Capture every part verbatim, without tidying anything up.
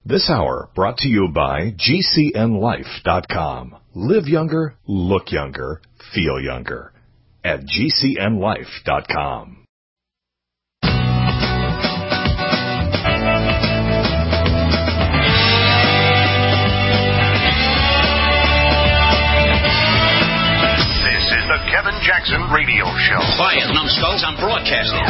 This hour brought to you by G C N life dot com. Live younger, look younger, feel younger at G C N life dot com. The Kevin Jackson Radio Show. Quiet, numbskulls, I'm broadcasting.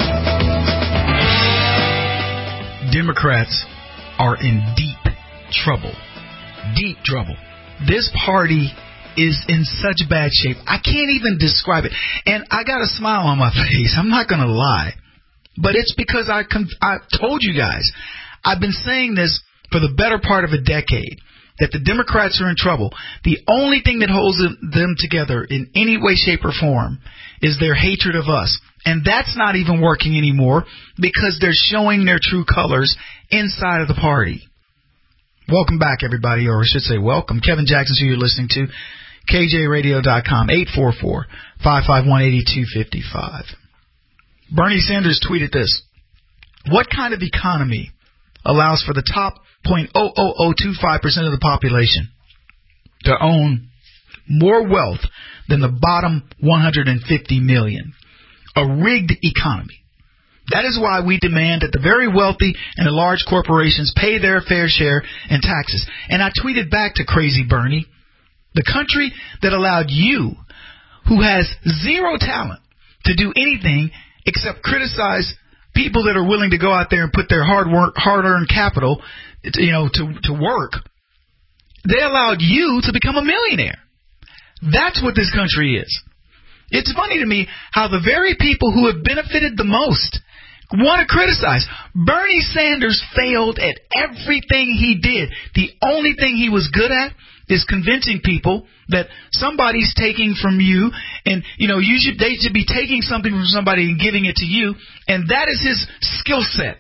Democrats are in deep trouble. Deep trouble. This party is in such bad shape. I can't even describe it. And I got a smile on my face. I'm not going to lie. But it's because I, con- I told you guys, I've been saying this for the better part of a decade, that the Democrats are in trouble. The only thing that holds them together in any way, shape, or form is their hatred of us. And that's not even working anymore because they're showing their true colors inside of the party. Welcome back, everybody, or I should say welcome. Kevin Jackson, who you're listening to, K J radio dot com, eight four four, five five one, eight two five five. Bernie Sanders tweeted this. What kind of economy allows for the top zero point zero zero zero two five percent of the population to own more wealth than the bottom one hundred fifty million? A rigged economy. That is why we demand that the very wealthy and the large corporations pay their fair share in taxes. And I tweeted back to Crazy Bernie, the country that allowed you, who has zero talent, to do anything except criticize people that are willing to go out there and put their hard work, hard-earned capital, you know, to, to work. They allowed you to become a millionaire. That's what this country is. It's funny to me how the very people who have benefited the most want to criticize. Bernie Sanders failed at everything he did. The only thing he was good at is convincing people that somebody's taking from you, and you know you should they should be taking something from somebody and giving it to you, and that is his skill set.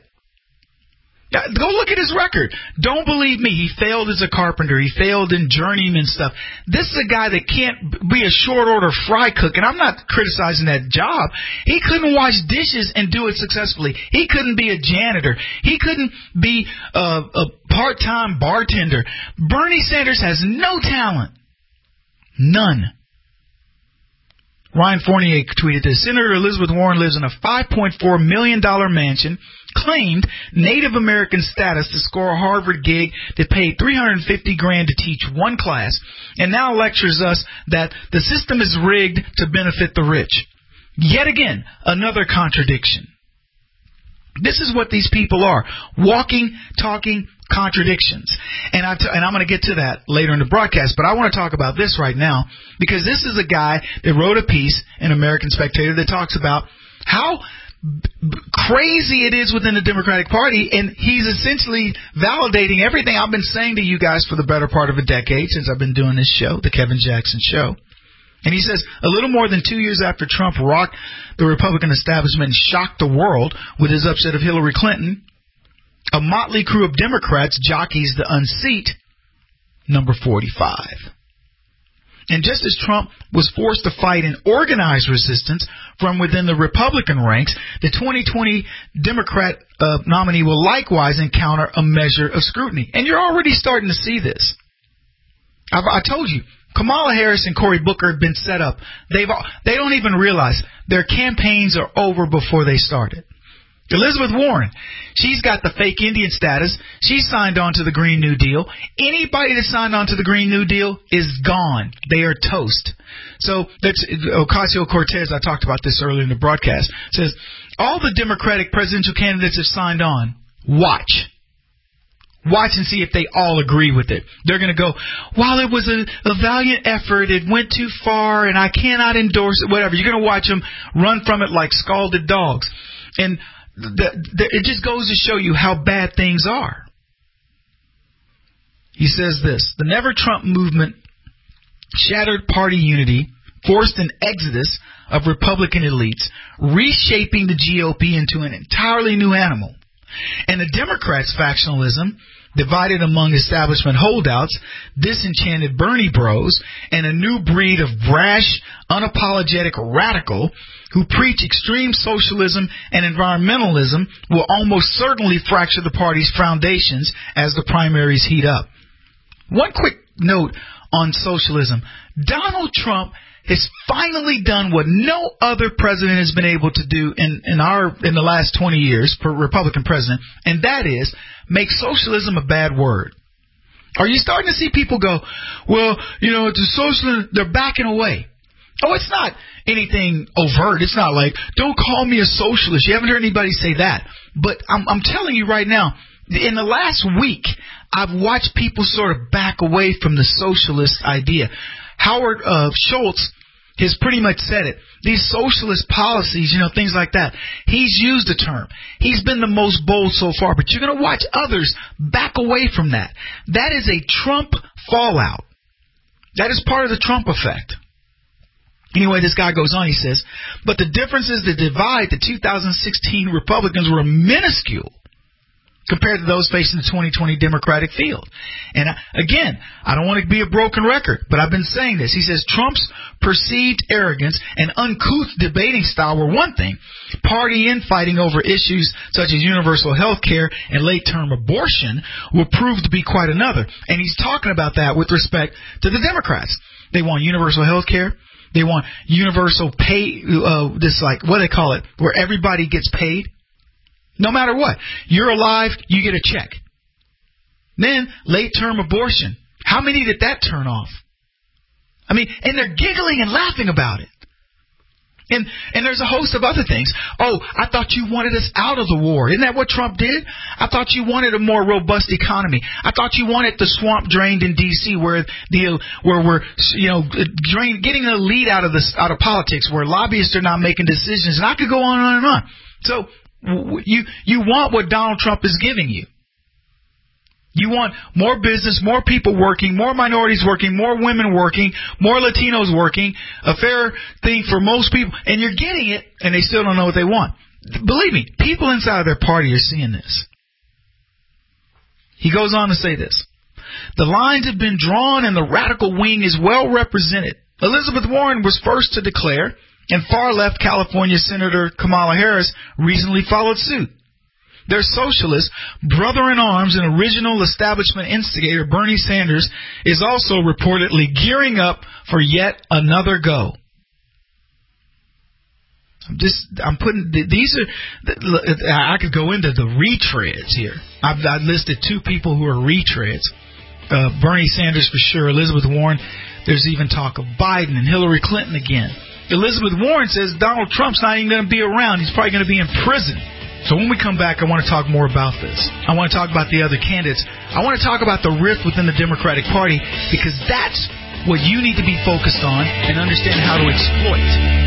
Now, go look at his record. Don't believe me. He failed as a carpenter. He failed in journeyman stuff. This is a guy that can't be a short order fry cook, and I'm not criticizing that job. He couldn't wash dishes and do it successfully. He couldn't be a janitor. He couldn't be a, a part-time bartender. Bernie Sanders has no talent. None. Ryan Fournier tweeted this. Senator Elizabeth Warren lives in a five point four million dollars mansion, claimed Native American status to score a Harvard gig that paid three hundred fifty grand to teach one class, and now lectures us that the system is rigged to benefit the rich. Yet again, another contradiction. This is what these people are. Walking, talking contradictions. And, I t- and I'm going to get to that later in the broadcast, but I want to talk about this right now because this is a guy that wrote a piece in American Spectator that talks about how b- b- crazy it is within the Democratic Party, and he's essentially validating everything I've been saying to you guys for the better part of a decade since I've been doing this show, the Kevin Jackson Show. And he says, a little more than two years after Trump rocked the Republican establishment and shocked the world with his upset of Hillary Clinton, a motley crew of Democrats jockeys the unseat number forty-five. And just as Trump was forced to fight an organized resistance from within the Republican ranks, the twenty twenty Democrat uh, nominee will likewise encounter a measure of scrutiny. And you're already starting to see this. I've, I told you, Kamala Harris and Cory Booker have been set up. They've they don't even realize their campaigns are over before they started. Elizabeth Warren, she's got the fake Indian status. She signed on to the Green New Deal. Anybody that signed on to the Green New Deal is gone. They are toast. So that's Ocasio-Cortez, I talked about this earlier in the broadcast, says all the Democratic presidential candidates have signed on. Watch. Watch and see if they all agree with it. They're going to go, while it was a, a valiant effort, it went too far, and I cannot endorse it, whatever. You're going to watch them run from it like scalded dogs. And the, the, it just goes to show you how bad things are. He says this, the Never Trump movement shattered party unity, forced an exodus of Republican elites, reshaping the G O P into an entirely new animal. And the Democrats' factionalism divided among establishment holdouts, disenchanted Bernie bros, and a new breed of brash, unapologetic radical who preach extreme socialism and environmentalism will almost certainly fracture the party's foundations as the primaries heat up. One quick note on socialism. Donald Trump has finally done what no other president has been able to do in, in our in the last twenty years for Republican president, and that is make socialism a bad word. Are you starting to see people go, well, you know, it's a socialism, they're backing away. Oh, it's not anything overt. It's not like, don't call me a socialist. You haven't heard anybody say that. But I'm, I'm telling you right now, in the last week, I've watched people sort of back away from the socialist idea. Howard uh, Schultz has pretty much said it. These socialist policies, you know, things like that. He's used the term. He's been the most bold so far. But you're going to watch others back away from that. That is a Trump fallout. That is part of the Trump effect. Anyway, this guy goes on, he says, but the differences that divide the two thousand sixteen Republicans were minuscule compared to those facing the twenty twenty Democratic field. And again, I don't want to be a broken record, but I've been saying this. He says Trump's perceived arrogance and uncouth debating style were one thing. Party infighting over issues such as universal health care and late-term abortion will prove to be quite another. And he's talking about that with respect to the Democrats. They want universal health care. They want universal pay, uh, this like, what do they call it, where everybody gets paid. No matter what. You're alive, you get a check. Then, late-term abortion. How many did that turn off? I mean, and they're giggling and laughing about it. And and there's a host of other things. Oh, I thought you wanted us out of the war. Isn't that what Trump did? I thought you wanted a more robust economy. I thought you wanted the swamp drained in D C where the where we're you know drain, getting the lead out of the out of politics, where lobbyists are not making decisions. And I could go on and on and on. So you you want what Donald Trump is giving you. You want more business, more people working, more minorities working, more women working, more Latinos working, a fair thing for most people, and you're getting it, and they still don't know what they want. Believe me, people inside of their party are seeing this. He goes on to say this. The lines have been drawn and the radical wing is well represented. Elizabeth Warren was first to declare, and far-left California Senator Kamala Harris recently followed suit. Their socialist brother-in-arms and original establishment instigator Bernie Sanders is also reportedly gearing up for yet another go. I'm just, I'm putting, these are, I could go into the retreads here. I've, I've listed two people who are retreads. Uh, Bernie Sanders for sure, Elizabeth Warren. There's even talk of Biden and Hillary Clinton again. Elizabeth Warren says Donald Trump's not even going to be around. He's probably going to be in prison. So when we come back, I want to talk more about this. I want to talk about the other candidates. I want to talk about the rift within the Democratic Party, because that's what you need to be focused on and understand how to exploit.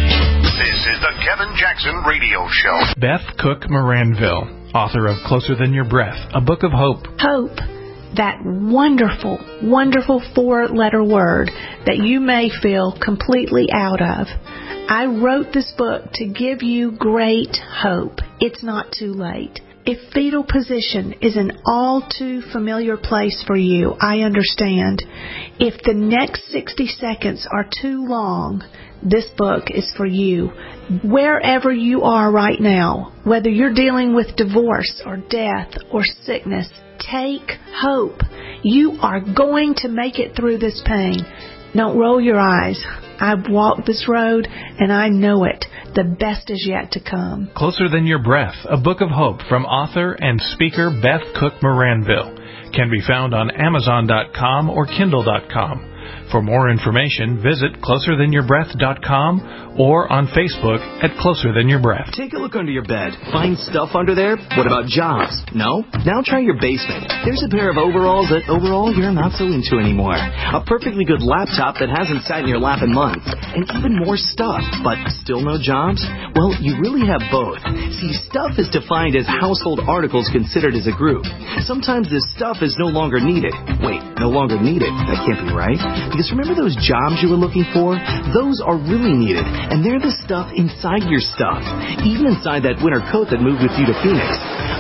This is the Kevin Jackson Radio Show. Beth Cook Moranville, author of Closer Than Your Breath, a book of hope. Hope, that wonderful, wonderful four-letter word that you may feel completely out of. I wrote this book to give you great hope. It's not too late. If fetal position is an all too familiar place for you, I understand. If the next sixty seconds are too long, this book is for you. Wherever you are right now, whether you're dealing with divorce or death or sickness, take hope. You are going to make it through this pain. Don't roll your eyes. I've walked this road, and I know it. The best is yet to come. Closer Than Your Breath, a book of hope from author and speaker Beth Cook Moranville. Can be found on Amazon dot com or Kindle dot com. For more information, visit closer than your breath dot com or on Facebook at Closer Than Your Breath. Take a look under your bed. Find stuff under there? What about jobs? No? Now try your basement. There's a pair of overalls that overall you're not so into anymore. A perfectly good laptop that hasn't sat in your lap in months. And even more stuff, but still no jobs? Well, you really have both. See, stuff is defined as household articles considered as a group. Sometimes this stuff is no longer needed. Wait, no longer needed? That can't be right. Because remember those jobs you were looking for? Those are really needed. And they're the stuff inside your stuff. Even inside that winter coat that moved with you to Phoenix.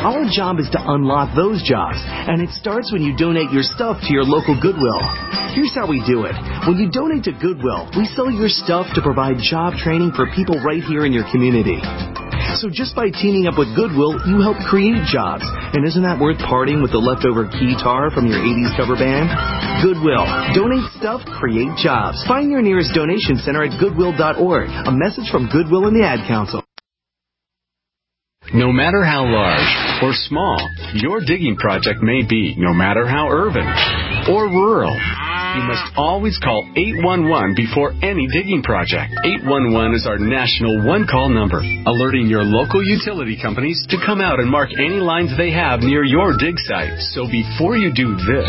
Our job is to unlock those jobs, and it starts when you donate your stuff to your local Goodwill. Here's how we do it. When you donate to Goodwill, we sell your stuff to provide job training for people right here in your community. So just by teaming up with Goodwill, you help create jobs. And isn't that worth parting with the leftover keytar from your eighties cover band? Goodwill. Donate stuff, create jobs. Find your nearest donation center at goodwill dot org. A message from Goodwill and the Ad Council. No matter how large or small your digging project may be, no matter how urban or rural, you must always call eight one one before any digging project. eight one one is our national one-call number, alerting your local utility companies to come out and mark any lines they have near your dig site. So before you do this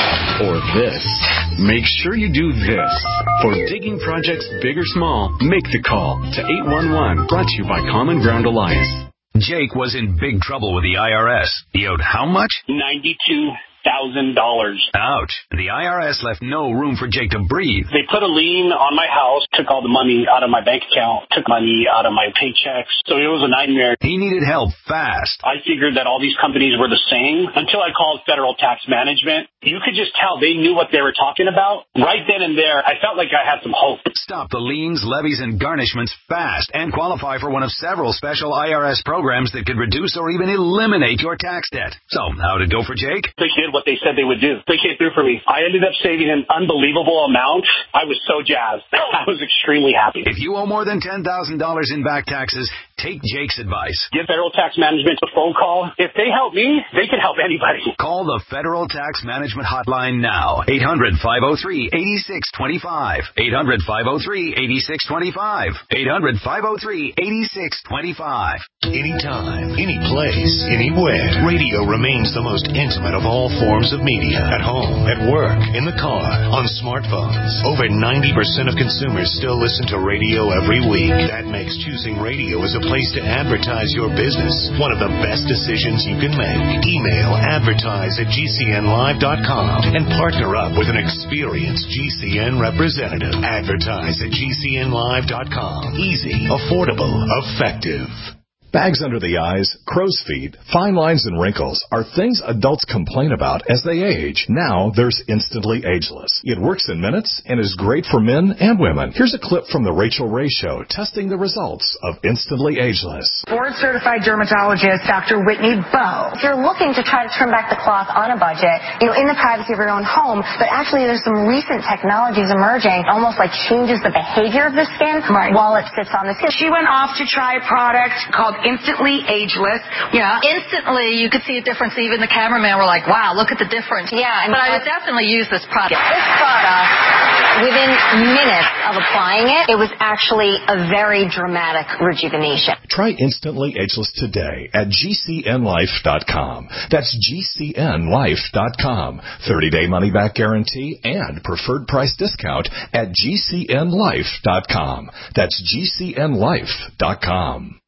or this, make sure you do this. For digging projects big or small, make the call to eight one one, brought to you by Common Ground Alliance. Jake was in big trouble with the I R S. He owed how much? ninety-two thousand dollars. Ouch. The I R S left no room for Jake to breathe. They put a lien on my house, took all the money out of my bank account, took money out of my paychecks. So it was a nightmare. He needed help fast. I figured that all these companies were the same until I called Federal Tax Management. You could just tell they knew what they were talking about. Right then and there, I felt like I had some hope. Stop the liens, levies, and garnishments fast and qualify for one of several special I R S programs that could reduce or even eliminate your tax debt. So, how'd it go for Jake? They did what they said they would do. They came through for me. I ended up saving an unbelievable amount. I was so jazzed. I was extremely happy. If you owe more than ten thousand dollars in back taxes, take Jake's advice. Give Federal Tax Management a phone call. If they help me, they can help anybody. Call the Federal Tax Management Hotline now. eight hundred, five oh three, eight six two five. eight hundred, five oh three, eight six two five. eight hundred, five oh three, eight six two five. Anytime, any place, anywhere. Radio remains the most intimate of all forms of media. At home, at work, in the car, on smartphones. Over ninety percent of consumers still listen to radio every week. That makes choosing radio as a place to advertise your business one of the best decisions you can make. Email advertise at G C N live dot com and partner up with an experienced G C N representative. Advertise at G C N live dot com. Easy, affordable, effective. Bags under the eyes, crow's feet, fine lines, and wrinkles are things adults complain about as they age. Now there's Instantly Ageless. It works in minutes and is great for men and women. Here's a clip from The Rachel Ray Show testing the results of Instantly Ageless. Board-certified dermatologist Doctor Whitney Bowe. If you're looking to try to turn back the clock on a budget, you know, in the privacy of your own home, but actually there's some recent technologies emerging, almost like changes the behavior of the skin right. while it sits on the skin. She went off to try a product called Instantly Ageless. Yeah. Instantly, you could see a difference. Even the cameraman were like, wow, look at the difference. Yeah. And but I would definitely use this product. This product, within minutes of applying it, it was actually a very dramatic rejuvenation. Try Instantly Ageless today at G C N life dot com. That's G C N life dot com. thirty-day money-back guarantee and preferred price discount at G C N life dot com. That's G C N life dot com.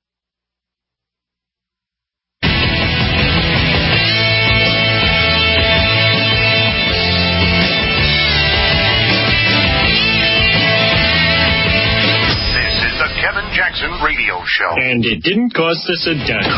Kevin Jackson Radio Show. And it didn't cost us a dime.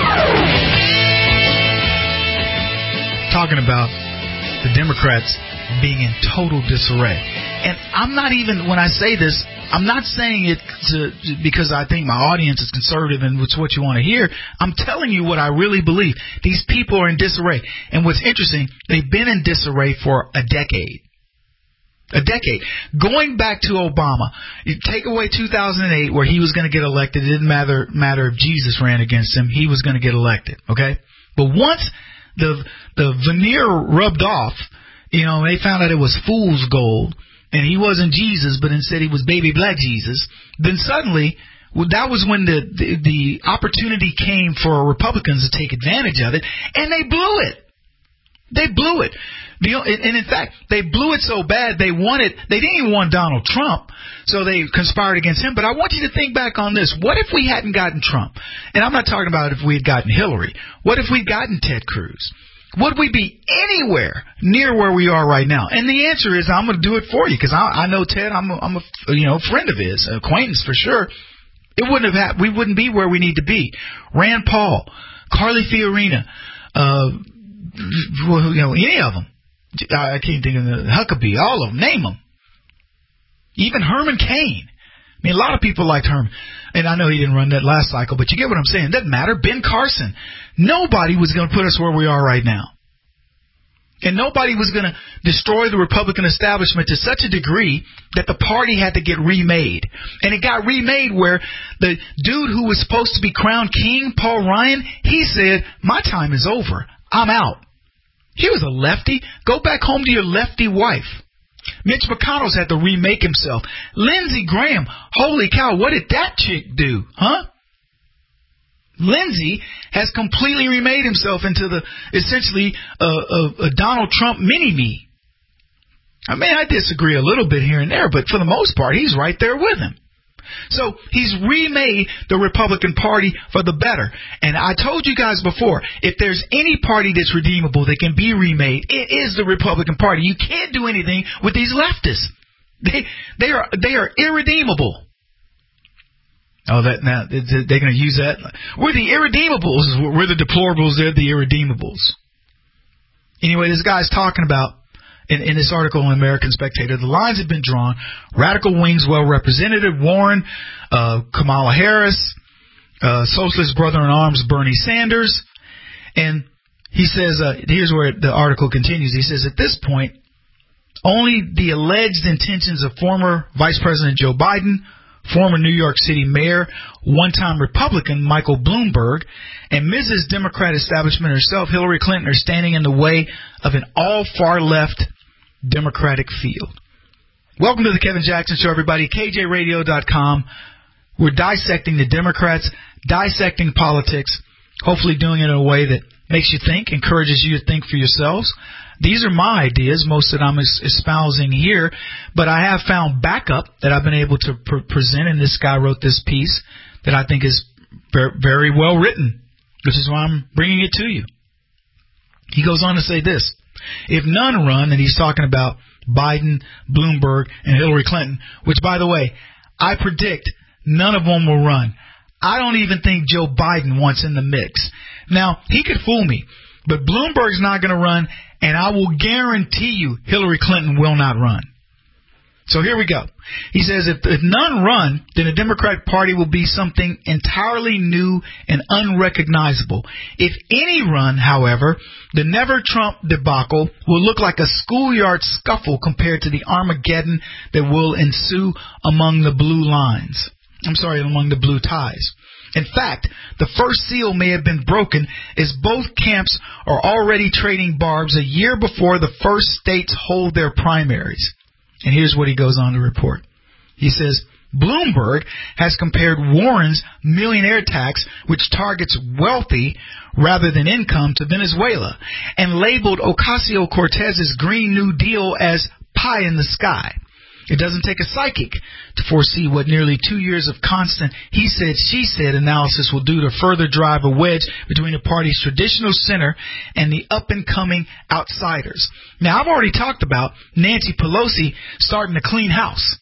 Talking about the Democrats being in total disarray. And I'm not even, when I say this, I'm not saying it to, because I think my audience is conservative and it's what you want to hear. I'm telling you what I really believe. These people are in disarray. And what's interesting, they've been in disarray for a decade. A decade. Going back to Obama, you take away two thousand eight where he was going to get elected. It didn't matter matter if Jesus ran against him. He was going to get elected. Okay? But once the the veneer rubbed off, you know, they found out it was fool's gold and he wasn't Jesus, but instead he was baby black Jesus, then suddenly well, that was when the, the, the opportunity came for Republicans to take advantage of it, and they blew it. They blew it. The, and in fact, they blew it so bad they wanted, they didn't even want Donald Trump, so they conspired against him. But I want you to think back on this. What if we hadn't gotten Trump? And I'm not talking about if we had gotten Hillary. What if we'd gotten Ted Cruz? Would we be anywhere near where we are right now? And the answer is I'm going to do it for you because I, I know Ted. I'm a, I'm a you know friend of his, acquaintance for sure. It wouldn't have had, we wouldn't be where we need to be. Rand Paul, Carly Fiorina, uh, well, you know, any of them. I can't think of the Huckabee, all of them, name them. Even Herman Cain. I mean, a lot of people liked Herman. And I know he didn't run that last cycle, but you get what I'm saying. It doesn't matter. Ben Carson. Nobody was going to put us where we are right now. And nobody was going to destroy the Republican establishment to such a degree that the party had to get remade. And it got remade where the dude who was supposed to be crowned king, Paul Ryan, he said, my time is over. I'm out. He was a lefty. Go back home to your lefty wife. Mitch McConnell's had to remake himself. Lindsey Graham, holy cow, what did that chick do, huh? Lindsey has completely remade himself into the essentially a, a, a Donald Trump mini-me. I mean, I disagree a little bit here and there, but for the most part, he's right there with him. So he's remade the Republican Party for the better. And I told you guys before, if there's any party that's redeemable that can be remade, it is the Republican Party. You can't do anything with these leftists. They they are they are irredeemable. Oh, that now they're going to use that. We're the irredeemables. We're the deplorables. They're the irredeemables. Anyway, this guy's talking about in, in this article in American Spectator, the lines have been drawn. Radical wings well represented. Warren, uh, Kamala Harris, uh, socialist brother-in-arms Bernie Sanders, and he says, uh, here's where the article continues. He says, at this point, only the alleged intentions of former Vice President Joe Biden, former New York City Mayor, one-time Republican Michael Bloomberg, and Missus Democrat establishment herself, Hillary Clinton, are standing in the way of an all-far-left Democratic field. Welcome to the Kevin Jackson Show, everybody. K J radio dot com. We're dissecting the Democrats, dissecting politics, hopefully doing it in a way that makes you think, encourages you to think for yourselves. These are my ideas, most that I'm espousing here, but I have found backup that I've been able to pr- present, and this guy wrote this piece that I think is very, very well written, which is why I'm bringing it to you. He goes on to say this: if none run, and he's talking about Biden, Bloomberg, and Hillary Clinton, which, by the way, I predict none of them will run. I don't even think Joe Biden wants in the mix. Now, he could fool me, but Bloomberg's not going to run, and I will guarantee you Hillary Clinton will not run. So here we go. He says if, if none run, then the Democratic Party will be something entirely new and unrecognizable. If any run, however, the Never Trump debacle will look like a schoolyard scuffle compared to the Armageddon that will ensue among the blue lines. I'm sorry, among the blue ties. In fact, the first seal may have been broken as both camps are already trading barbs a year before the first states hold their primaries. And here's what he goes on to report. He says, Bloomberg has compared Warren's millionaire tax, which targets wealthy rather than income, to Venezuela, and labeled Ocasio-Cortez's Green New Deal as pie in the sky. It doesn't take a psychic to foresee what nearly two years of constant he said, she said analysis will do to further drive a wedge between the party's traditional center and the up-and-coming outsiders. Now, I've already talked about Nancy Pelosi starting to clean house.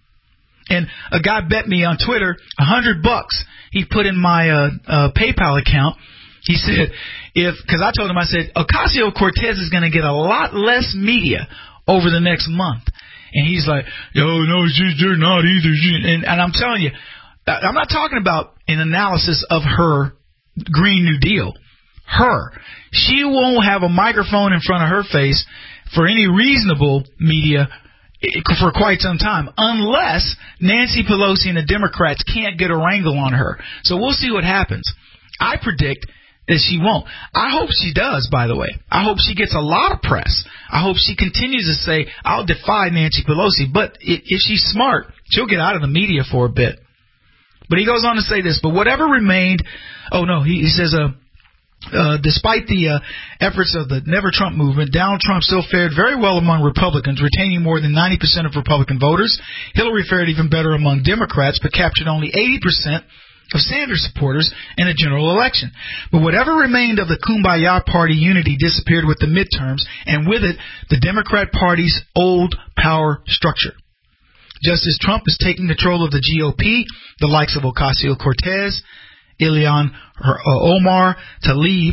And a guy bet me on Twitter a hundred bucks he put in my uh, uh, PayPal account. He said, if, because I told him, I said, Ocasio-Cortez is going to get a lot less media over the next month. And he's like, yo, no, they're not either. And, and I'm telling you, I'm not talking about an analysis of her Green New Deal. Her. She won't have a microphone in front of her face for any reasonable media for quite some time, unless Nancy Pelosi and the Democrats can't get a wrangle on her. So we'll see what happens. I predict that she won't. I hope she does, by the way. I hope she gets a lot of press. I hope she continues to say, I'll defy Nancy Pelosi. But if she's smart, she'll get out of the media for a bit. But he goes on to say this, but whatever remained, oh no, he, he says, uh, uh, despite the uh, efforts of the Never Trump movement, Donald Trump still fared very well among Republicans, retaining more than ninety percent of Republican voters. Hillary fared even better among Democrats, but captured only eighty percent of Sanders supporters in a general election. But whatever remained of the Kumbaya Party unity disappeared with the midterms, and with it, the Democrat Party's old power structure. Just as Trump is taking control of the G O P, the likes of Ocasio-Cortez, Ilhan Omar, Tlaib,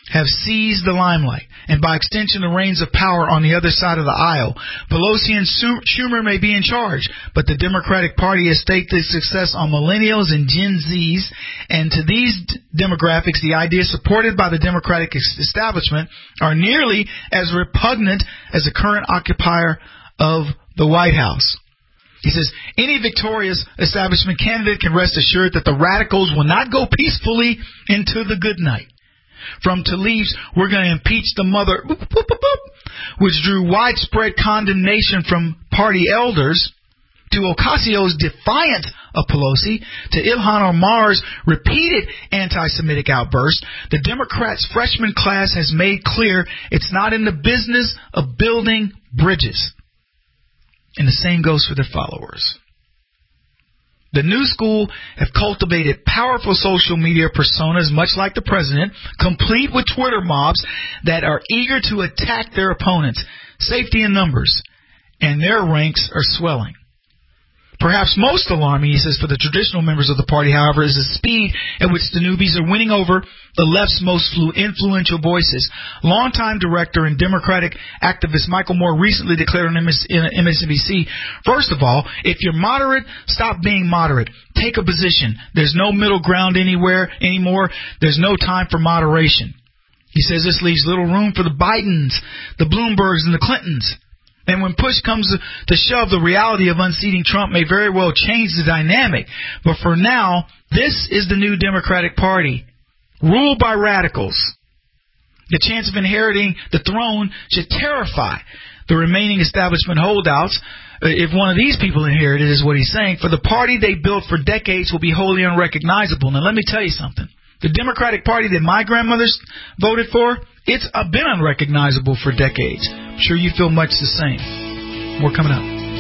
have seized the limelight, and by extension the reins of power on the other side of the aisle. Pelosi and Schumer may be in charge, but the Democratic Party has staked its success on millennials and Gen Zs, and to these d- demographics, the ideas supported by the Democratic establishment are nearly as repugnant as the current occupier of the White House. He says, any victorious establishment candidate can rest assured that the radicals will not go peacefully into the good night. From Tlaib's, we're going to impeach the mother, boop, boop, boop, boop, which drew widespread condemnation from party elders, to Ocasio's defiance of Pelosi, to Ilhan Omar's repeated anti-Semitic outbursts, the Democrats' freshman class has made clear it's not in the business of building bridges. And the same goes for their followers. The new school have cultivated powerful social media personas, much like the president, complete with Twitter mobs that are eager to attack their opponents. Safety in numbers, and their ranks are swelling. Perhaps most alarming, he says, for the traditional members of the party, however, is the speed at which the newbies are winning over the left's most influential voices. Longtime director and Democratic activist Michael Moore recently declared on M S N B C, first of all, if you're moderate, stop being moderate. Take a position. There's no middle ground anywhere anymore. There's no time for moderation. He says this leaves little room for the Bidens, the Bloombergs, and the Clintons. And when push comes to shove, the reality of unseating Trump may very well change the dynamic. But for now, this is the new Democratic Party, ruled by radicals. The chance of inheriting the throne should terrify the remaining establishment holdouts. If one of these people inherited, is what he's saying, for the party they built for decades will be wholly unrecognizable. Now, let me tell you something. The Democratic Party that my grandmother voted for, it's been unrecognizable for decades. I'm sure you feel much the same. More coming up.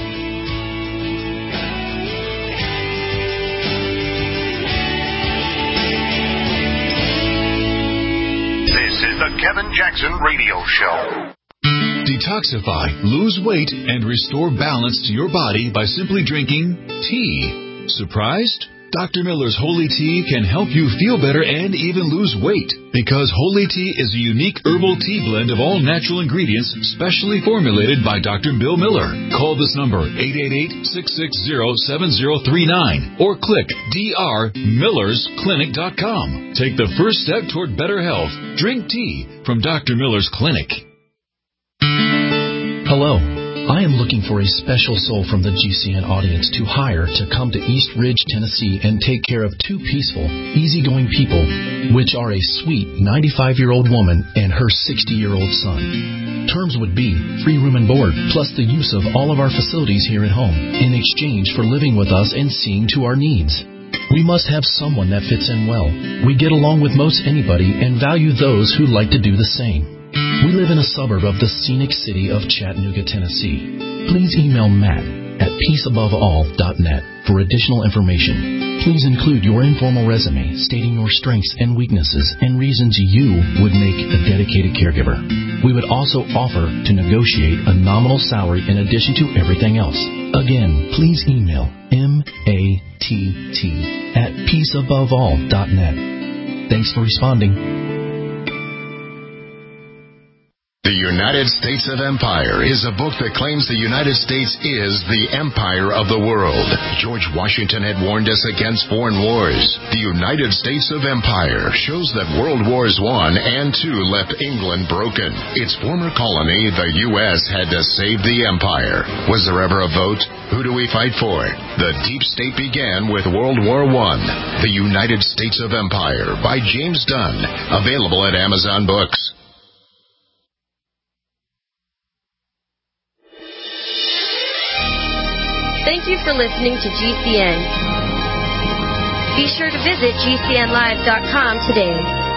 This is the Kevin Jackson Radio Show. Detoxify, lose weight, and restore balance to your body by simply drinking tea. Surprised? Doctor Miller's Holy Tea can help you feel better and even lose weight, because Holy Tea is a unique herbal tea blend of all natural ingredients specially formulated by Doctor Bill Miller. Call this number, eight eight eight, six six zero, seven zero three nine, or click d r millers clinic dot com. Take the first step toward better health. Drink tea from Doctor Miller's Clinic. Hello. I am looking for a special soul from the G C N audience to hire to come to East Ridge, Tennessee and take care of two peaceful, easygoing people, which are a sweet ninety-five-year-old woman and her sixty-year-old son. Terms would be free room and board, plus the use of all of our facilities here at home, in exchange for living with us and seeing to our needs. We must have someone that fits in well. We get along with most anybody and value those who like to do the same. We live in a suburb of the scenic city of Chattanooga, Tennessee. Please email Matt at peace above all dot net for additional information. Please include your informal resume stating your strengths and weaknesses and reasons you would make a dedicated caregiver. We would also offer to negotiate a nominal salary in addition to everything else. Again, please email M A T T at peace above all dot net. Thanks for responding. The United States of Empire is a book that claims the United States is the empire of the world. George Washington had warned us against foreign wars. The United States of Empire shows that World Wars One and Two left England broken. Its former colony, the U S, had to save the empire. Was there ever a vote? Who do we fight for? The deep state began with World War One. The United States of Empire by James Dunn. Available at Amazon Books. Thank you for listening to G C N. Be sure to visit G C N live dot com today.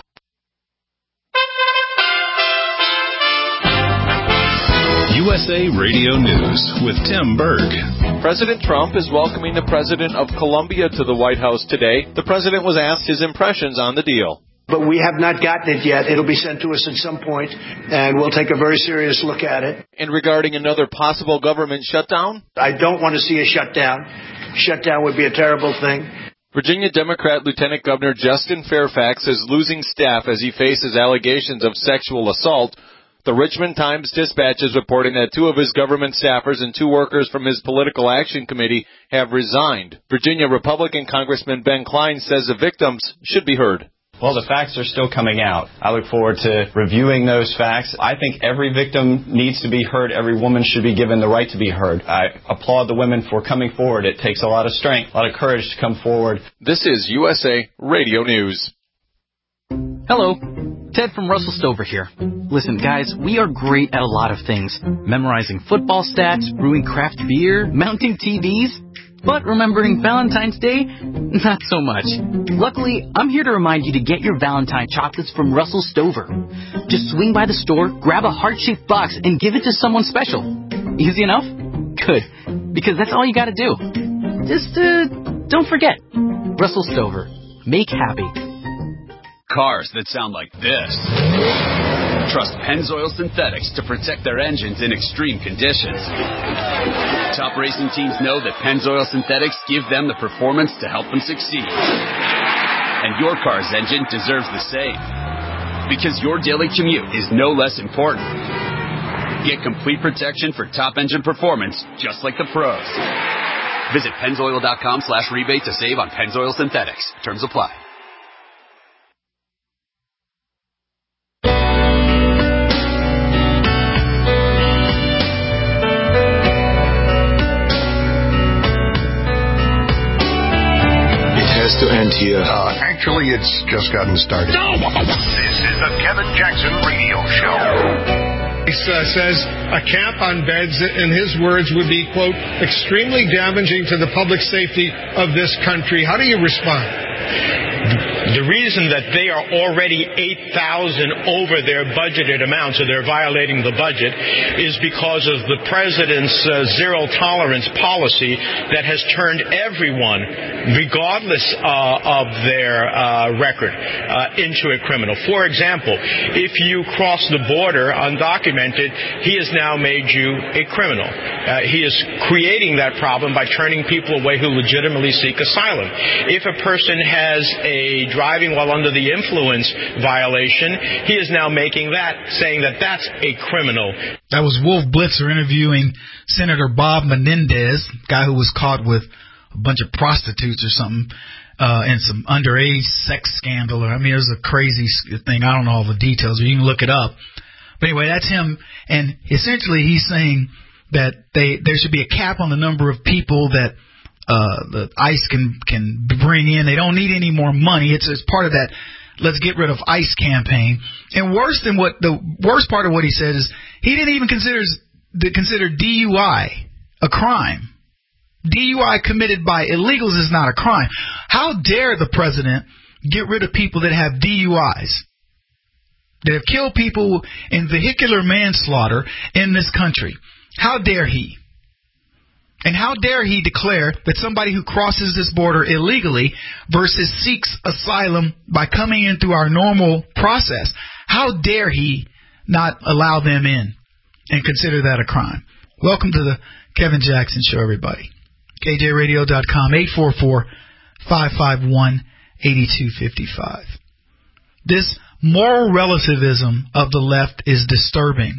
U S A Radio News with Tim Berg. President Trump is welcoming the president of Colombia to the White House today. The president was asked his impressions on the deal. But we have not gotten it yet. It'll be sent to us at some point, and we'll take a very serious look at it. And regarding another possible government shutdown? I don't want to see a shutdown. Shutdown would be a terrible thing. Virginia Democrat Lieutenant Governor Justin Fairfax is losing staff as he faces allegations of sexual assault. The Richmond Times-Dispatch is reporting that two of his government staffers and two workers from his Political Action Committee have resigned. Virginia Republican Congressman Ben Cline says the victims should be heard. Well, the facts are still coming out. I look forward to reviewing those facts. I think every victim needs to be heard. Every woman should be given the right to be heard. I applaud the women for coming forward. It takes a lot of strength, a lot of courage to come forward. This is U S A Radio News. Hello. Ted from Russell Stover here. Listen, guys, we are great at a lot of things. Memorizing football stats, brewing craft beer, mounting T Vs. But remembering Valentine's Day? Not so much. Luckily, I'm here to remind you to get your Valentine chocolates from Russell Stover. Just swing by the store, grab a heart-shaped box, and give it to someone special. Easy enough? Good. Because that's all you gotta do. Just, uh, don't forget. Russell Stover. Make happy. Cars that sound like this. Trust Pennzoil Synthetics to protect their engines in extreme conditions. Top racing teams know that Pennzoil Synthetics give them the performance to help them succeed. And your car's engine deserves the same. Because your daily commute is no less important. Get complete protection for top engine performance, just like the pros. Visit Pennzoil.com slash rebate to save on Pennzoil Synthetics. Terms apply. To end here. Uh, actually, it's just gotten started. No! This is the Kevin Jackson Radio Show. He uh, says a cap on beds, in his words, would be, quote, extremely damaging to the public safety of this country. How do you respond? The reason that they are already eight thousand over their budgeted amount, so they're violating the budget, is because of the president's uh, zero-tolerance policy that has turned everyone, regardless uh, of their uh, record, uh, into a criminal. For example, if you cross the border undocumented, he has now made you a criminal. Uh, he is creating that problem by turning people away who legitimately seek asylum. If a person has a driving while under the influence violation, he is now making that, saying that that's a criminal. That was Wolf Blitzer interviewing Senator Bob Menendez, guy who was caught with a bunch of prostitutes or something, uh, and some underage sex scandal. I mean, it was a crazy thing. I don't know all the details, but you can look it up. But anyway, that's him, and essentially he's saying that they there should be a cap on the number of people that Uh, the ICE can can bring in. They don't need any more money. It's, it's part of that let's get rid of ICE campaign. And worse than what the worst part of what he said is he didn't even consider consider D U I a crime. D U I committed by illegals is not a crime. How dare the president get rid of people that have D U Is, that have killed people in vehicular manslaughter in this country? How dare he? And how dare he declare that somebody who crosses this border illegally versus seeks asylum by coming in through our normal process, how dare he not allow them in and consider that a crime? Welcome to the Kevin Jackson Show, everybody. K J radio dot com, eight four four, five five one, eight two five five. This moral relativism of the left is disturbing.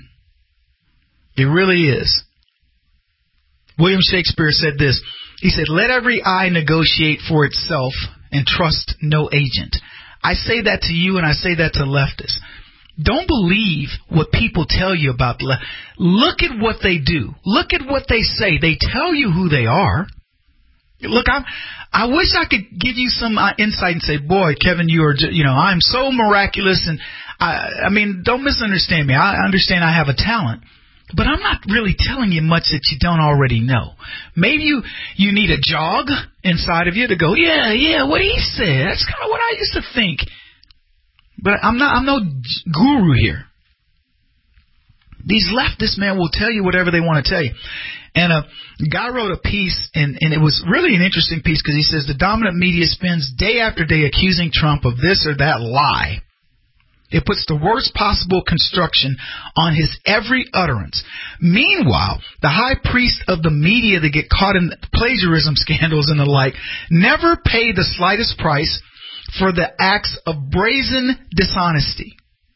It really is. William Shakespeare said this. He said, let every eye negotiate for itself and trust no agent. I say that to you and I say that to leftists. Don't believe what people tell you about the left. Look at what they do. Look at what they say. They tell you who they are. Look, I'm, I wish I could give you some uh, insight and say, boy, Kevin, you are, you know, I'm so miraculous. And I, I mean, don't misunderstand me. I understand I have a talent. But I'm not really telling you much that you don't already know. Maybe you, you need a jog inside of you to go, yeah, yeah, what he said. That's kind of what I used to think. But I'm not, I'm no guru here. These leftist men will tell you whatever they want to tell you. And a guy wrote a piece, and, and it was really an interesting piece because he says the dominant media spends day after day accusing Trump of this or that lie. It puts the worst possible construction on his every utterance. Meanwhile, the high priest of the media that get caught in plagiarism scandals and the like never pay the slightest price for the acts of brazen dishonesty.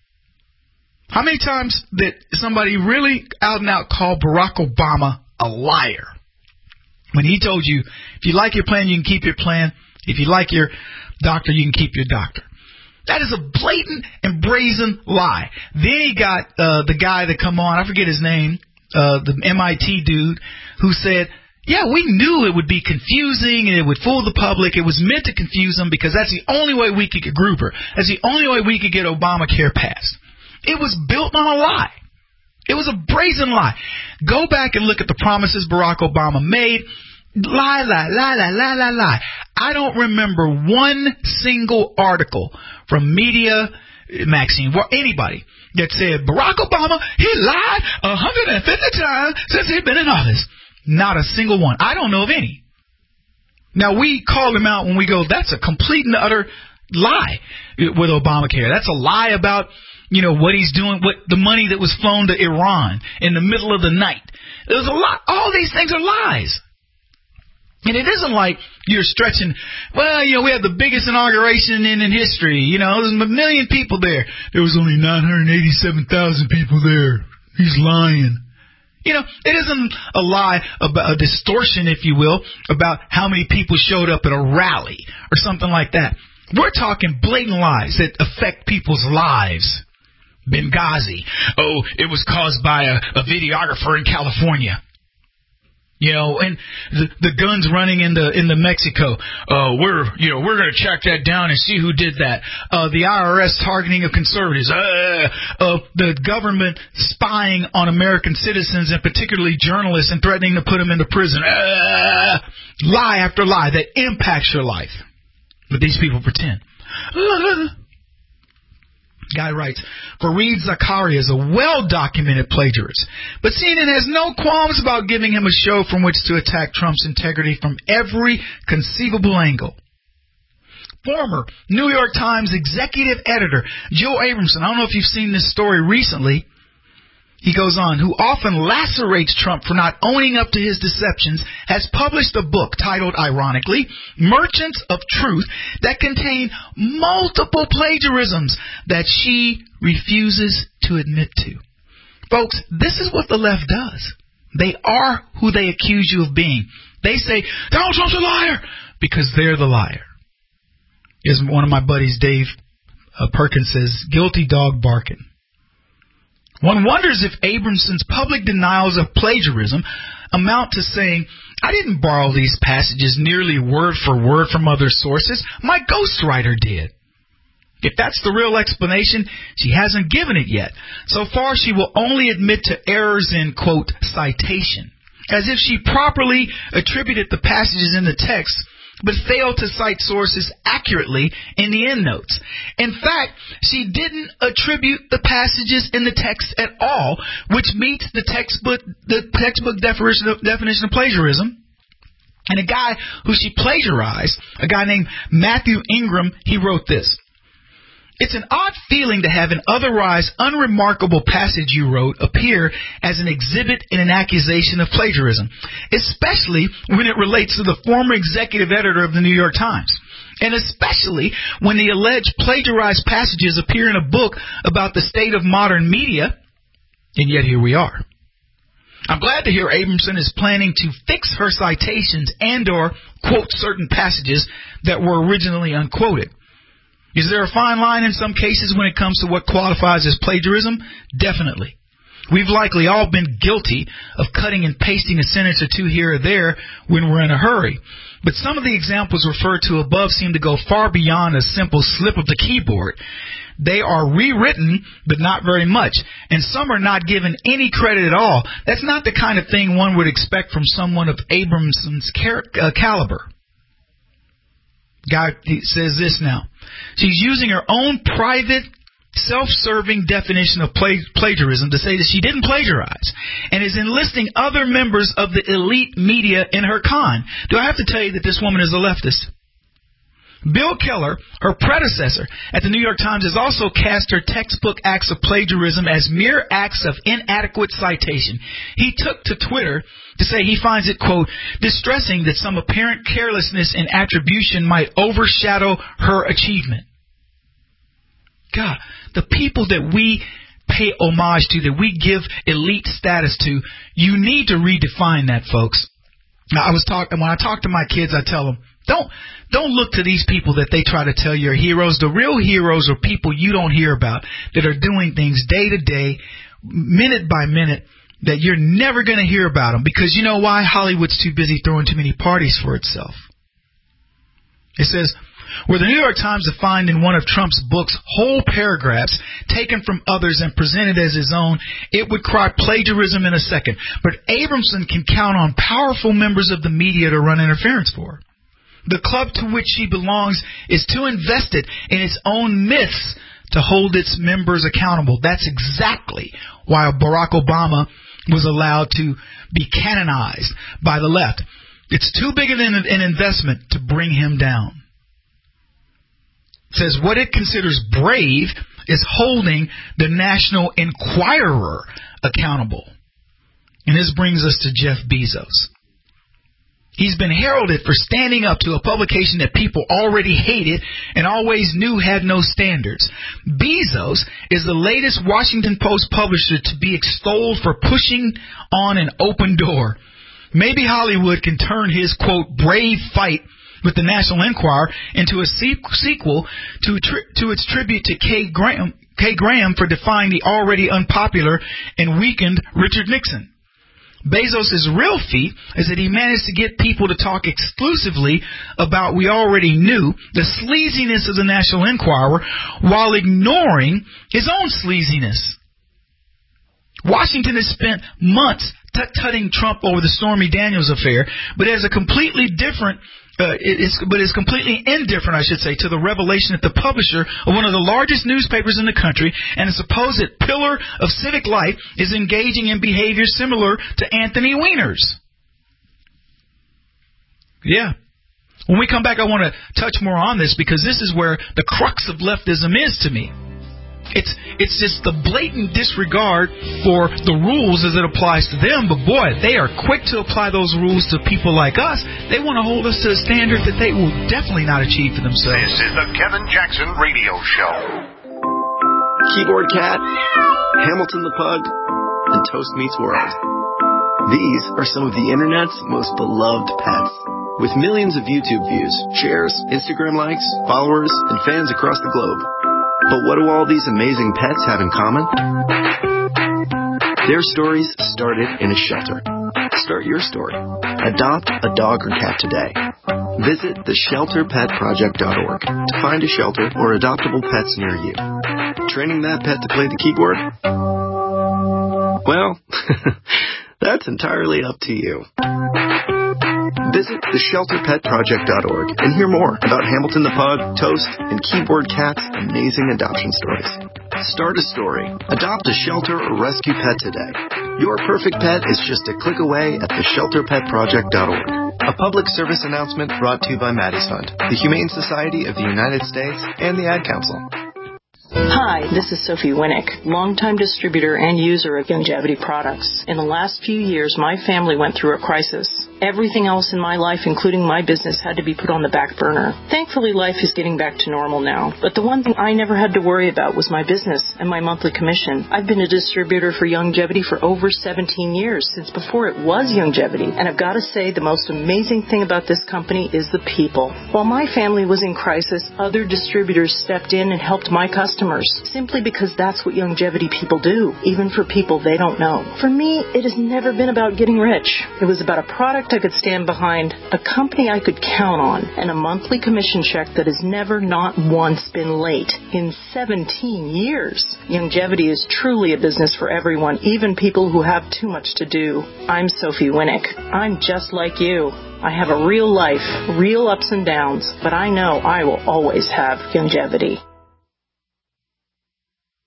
How many times did somebody really out and out call Barack Obama a liar? When he told you, if you like your plan, you can keep your plan. If you like your doctor, you can keep your doctor. That is a blatant and brazen lie. Then he got uh, the guy that come on, I forget his name, uh, the M I T dude, who said, yeah, we knew it would be confusing and it would fool the public. It was meant to confuse them because that's the only way we could get Gruber. That's the only way we could get Obamacare passed. It was built on a lie. It was a brazen lie. Go back and look at the promises Barack Obama made. Lie, lie, lie, lie, lie, lie, lie. I don't remember one single article from Media, Maxine, or anybody that said Barack Obama, he lied one hundred fifty times since he's been in office. Not a single one. I don't know of any. Now, we call him out when we go, that's a complete and utter lie with Obamacare. That's a lie about, you know, what he's doing, what the money that was flown to Iran in the middle of the night. There's a lot. All these things are lies. And it isn't like you're stretching, well, you know, we had the biggest inauguration in, in history. You know, there's a million people there. There was only nine hundred eighty-seven thousand people there. He's lying. You know, it isn't a lie, about a distortion, if you will, about how many people showed up at a rally or something like that. We're talking blatant lies that affect people's lives. Benghazi. Oh, it was caused by a, a videographer in California. You know, and the, the guns running into into Mexico. Uh, we're you know we're going to track that down and see who did that. Uh, the I R S targeting of conservatives. Uh, uh, the government spying on American citizens and particularly journalists and threatening to put them into prison. Uh, lie after lie that impacts your life. But these people pretend. Uh, Guy writes, Fareed Zakaria is a well-documented plagiarist, but C N N has no qualms about giving him a show from which to attack Trump's integrity from every conceivable angle. Former New York Times executive editor Joe Abramson, I don't know if you've seen this story recently, he goes on, who often lacerates Trump for not owning up to his deceptions, has published a book titled, ironically, Merchants of Truth, that contain multiple plagiarisms that she refuses to admit to. Folks, this is what the left does. They are who they accuse you of being. They say, Donald Trump's a liar, because they're the liar. As one of my buddies, Dave uh, Perkins, says, guilty dog barking. One wonders if Abramson's public denials of plagiarism amount to saying, I didn't borrow these passages nearly word for word from other sources. My ghostwriter did. If that's the real explanation, she hasn't given it yet. So far, she will only admit to errors in, quote, citation, as if she properly attributed the passages in the text, but failed to cite sources accurately in the endnotes. In fact, she didn't attribute the passages in the text at all, which meets the textbook the textbook definition of, definition of plagiarism. And a guy who she plagiarized, a guy named Matthew Ingram, he wrote this. It's an odd feeling to have an otherwise unremarkable passage you wrote appear as an exhibit in an accusation of plagiarism, especially when it relates to the former executive editor of the New York Times, and especially when the alleged plagiarized passages appear in a book about the state of modern media, and yet here we are. I'm glad to hear Abramson is planning to fix her citations and or quote certain passages that were originally unquoted. Is there a fine line in some cases when it comes to what qualifies as plagiarism? Definitely. We've likely all been guilty of cutting and pasting a sentence or two here or there when we're in a hurry. But some of the examples referred to above seem to go far beyond a simple slip of the keyboard. They are rewritten, but not very much. And some are not given any credit at all. That's not the kind of thing one would expect from someone of Abramson's car- uh, caliber. Guy says this now. She's using her own private, self-serving definition of pla- plagiarism to say that she didn't plagiarize and is enlisting other members of the elite media in her con. Do I have to tell you that this woman is a leftist? Bill Keller, her predecessor at the New York Times, has also cast her textbook acts of plagiarism as mere acts of inadequate citation. He took to Twitter to say he finds it, quote, distressing that some apparent carelessness in attribution might overshadow her achievement. God, the people that we pay homage to, that we give elite status to, you need to redefine that, folks. Now, I was talking, when I talk to my kids, I tell them, Don't don't look to these people that they try to tell you're heroes. The real heroes are people you don't hear about that are doing things day to day, minute by minute, that you're never going to hear about them. Because you know why? Hollywood's too busy throwing too many parties for itself. It says, where the New York Times defined in one of Trump's books whole paragraphs taken from others and presented as his own, it would cry plagiarism in a second. But Abramson can count on powerful members of the media to run interference for her. The club to which she belongs is too invested in its own myths to hold its members accountable. That's exactly why Barack Obama was allowed to be canonized by the left. It's too big of an investment to bring him down. It says what it considers brave is holding the National Enquirer accountable. And this brings us to Jeff Bezos. He's been heralded for standing up to a publication that people already hated and always knew had no standards. Bezos is the latest Washington Post publisher to be extolled for pushing on an open door. Maybe Hollywood can turn his, quote, brave fight with the National Enquirer into a sequel to, tri- to its tribute to Kay Graham, Kay Graham for defying the already unpopular and weakened Richard Nixon. Bezos' real feat is that he managed to get people to talk exclusively about we already knew, the sleaziness of the National Enquirer, while ignoring his own sleaziness. Washington has spent months tut-tutting Trump over the Stormy Daniels affair, but has a completely different Uh, it is, but is completely indifferent, I should say, to the revelation that the publisher of one of the largest newspapers in the country and a supposed pillar of civic life is engaging in behavior similar to Anthony Weiner's. Yeah. When we come back, I want to touch more on this because this is where the crux of leftism is to me. It's it's just the blatant disregard for the rules as it applies to them. But boy, they are quick to apply those rules to people like us. They want to hold us to a standard that they will definitely not achieve for themselves. This is the Kevin Jackson Radio Show. Keyboard Cat, Hamilton the Pug, and Toast Meets World. These are some of the internet's most beloved pets. With millions of YouTube views, shares, Instagram likes, followers, and fans across the globe. But what do all these amazing pets have in common? Their stories started in a shelter. Start your story. Adopt a dog or cat today. Visit the shelter pet project dot org to find a shelter or adoptable pets near you. Training that pet to play the keyboard? Well, that's entirely up to you. Visit the shelter pet project dot org and hear more about Hamilton the Pug, Toast, and Keyboard Cat's amazing adoption stories. Start a story. Adopt a shelter or rescue pet today. Your perfect pet is just a click away at the shelter pet project dot org. A public service announcement brought to you by Maddie's Fund, the Humane Society of the United States, and the Ad Council. Hi, this is Sophie Winnick, longtime distributor and user of Youngevity products. In the last few years, my family went through a crisis. Everything else in my life, including my business, had to be put on the back burner. Thankfully, life is getting back to normal now. But the one thing I never had to worry about was my business and my monthly commission. I've been a distributor for Youngevity for over seventeen years, since before it was Youngevity. And I've got to say, the most amazing thing about this company is the people. While my family was in crisis, other distributors stepped in and helped my customers, simply because that's what Youngevity people do, even for people they don't know. For me, it has never been about getting rich. It was about a product I could stand behind, a company I could count on, and a monthly commission check that has never, not once, been late in seventeen years. Youngevity is truly a business for everyone, even people who have too much to do. I'm Sophie Winnick. I'm just like you. I have a real life, real ups and downs, but I know I will always have Youngevity.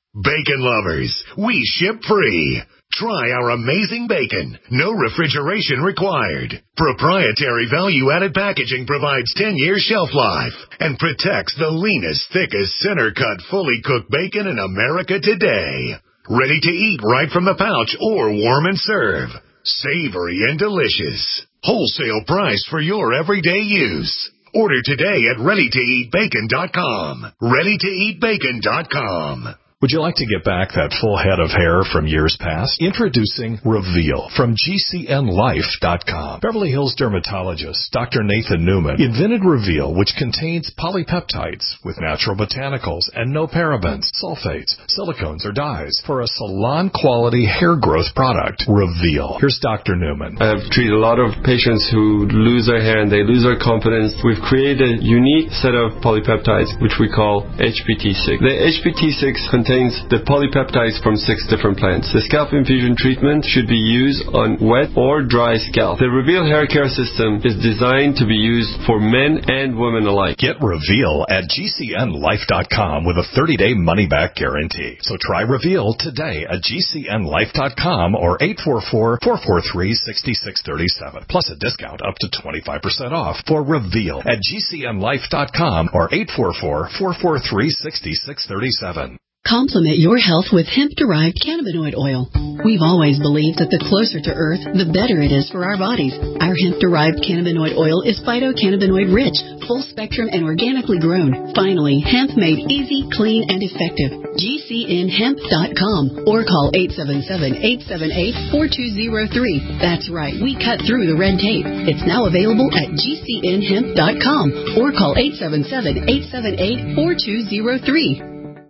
Bacon lovers, we ship free. Try our amazing bacon. No refrigeration required. Proprietary value-added packaging provides ten-year shelf life and protects the leanest, thickest, center-cut, fully cooked bacon in America today. Ready to eat right from the pouch or warm and serve. Savory and delicious. Wholesale price for your everyday use. Order today at ready to eat bacon dot com. ready to eat bacon dot com. Would you like to get back that full head of hair from years past? Introducing Reveal from G C N life dot com. Beverly Hills dermatologist Doctor Nathan Newman invented Reveal, which contains polypeptides with natural botanicals and no parabens, sulfates, silicones, or dyes for a salon-quality hair growth product. Reveal. Here's Doctor Newman. I have treated a lot of patients who lose their hair and they lose their confidence. We've created a unique set of polypeptides, which we call H P T six. The H P T six contains the polypeptides from six different plants. The scalp infusion treatment should be used on wet or dry scalp. The Reveal hair care system is designed to be used for men and women alike. Get Reveal at G C N life dot com with a thirty-day money-back guarantee. So try Reveal today at G C N life dot com or eight four four, four four three, six six three seven. Plus a discount up to twenty-five percent off for Reveal at G C N life dot com or eight four four, four four three, six six three seven. Complement your health with hemp-derived cannabinoid oil. We've always believed that the closer to Earth, the better it is for our bodies. Our hemp-derived cannabinoid oil is phytocannabinoid-rich, full-spectrum, and organically grown. Finally, hemp made easy, clean, and effective. G C N hemp dot com or call eight seven seven, eight seven eight, four two zero three. That's right, we cut through the red tape. It's now available at G C N hemp dot com or call eight seven seven, eight seven eight, four two zero three.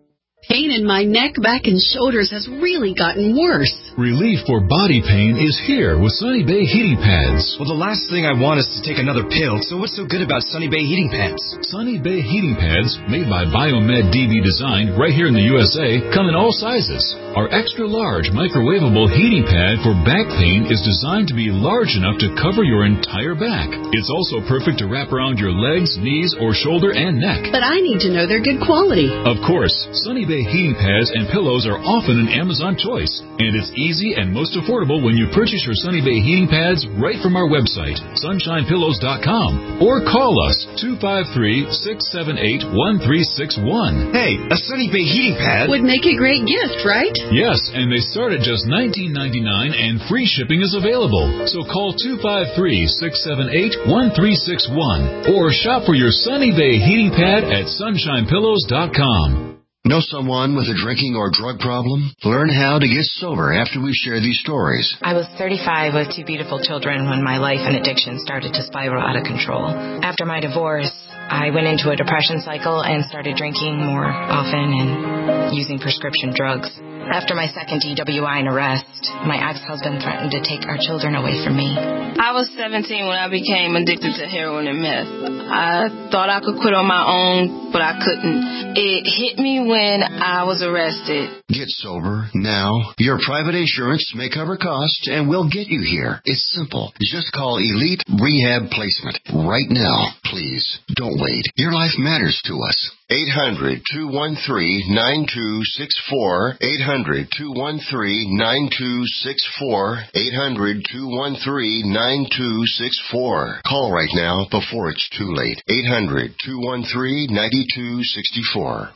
Pain in my neck, back, and shoulders has really gotten worse. Relief for body pain is here with Sunny Bay Heating Pads. Well, the last thing I want is to take another pill, so what's so good about Sunny Bay Heating Pads? Sunny Bay Heating Pads, made by Biomed D B Design right here in the U S A, come in all sizes. Our extra-large microwavable heating pad for back pain is designed to be large enough to cover your entire back. It's also perfect to wrap around your legs, knees, or shoulder and neck. But I need to know they're good quality. Of course, Sunny Bay heating pads and pillows are often an Amazon choice, and it's easy and most affordable when you purchase your Sunny Bay heating pads right from our website, sunshine pillows dot com, or call us two five three, six seven eight, one three six one. Hey, a Sunny Bay heating pad would make a great gift, right? Yes, and they start at just nineteen ninety-nine, and free shipping is available. So call two five three, six seven eight, one three six one or shop for your Sunny Bay heating pad at sunshine pillows dot com. Know someone with a drinking or drug problem? Learn how to get sober after we share these stories. I was thirty-five with two beautiful children when my life and addiction started to spiral out of control. After my divorce, I went into a depression cycle and started drinking more often and using prescription drugs. After my second D W I and arrest, my ex-husband threatened to take our children away from me. I was seventeen when I became addicted to heroin and meth. I thought I could quit on my own, but I couldn't. It hit me when I was arrested. Get sober now. Your private insurance may cover costs and we'll get you here. It's simple. Just call Elite Rehab Placement right now. Please, don't wait. Your life matters to us. eight hundred, two one three, nine two six four. eight hundred, two one three, nine two six four. eight hundred, two one three, nine two six four. Call right now before it's too late. eight hundred, two one three, nine two six four.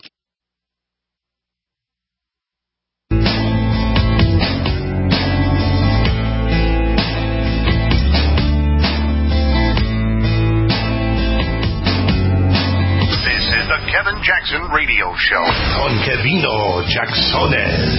Kevin Jackson Radio Show. Con Kevino Jacksones.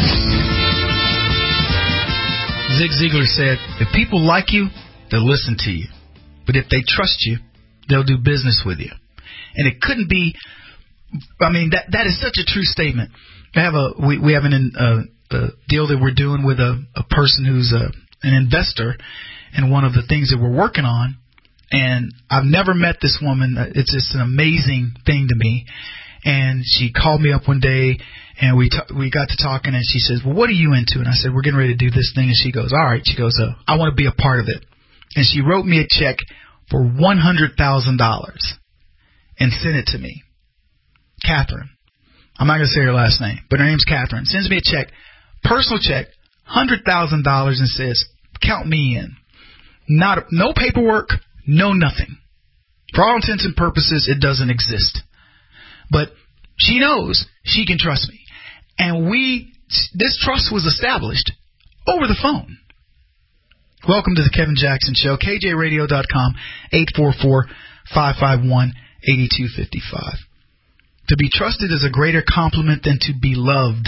Zig Ziglar said, if people like you, they'll listen to you. But if they trust you, they'll do business with you. And it couldn't be, I mean, that that is such a true statement. I have a, we, we have an, uh, a deal that we're doing with a, a person who's a, an investor in one of the things that we're working on. And I've never met this woman. It's just an amazing thing to me. And she called me up one day, and we t- we got to talking, and she says, well, what are you into? And I said, we're getting ready to do this thing. And she goes, all right. She goes, uh, I want to be a part of it. And she wrote me a check for one hundred thousand dollars and sent it to me. Catherine, I'm not going to say her last name, but her name's Catherine, sends me a check, personal check, one hundred thousand dollars, and says, count me in. Not no paperwork, no nothing. For all intents and purposes, it doesn't exist. But she knows she can trust me. And we, this trust was established over the phone. Welcome to the Kevin Jackson Show, K J radio dot com, eight four four, five five one, eight two five five. To be trusted is a greater compliment than to be loved.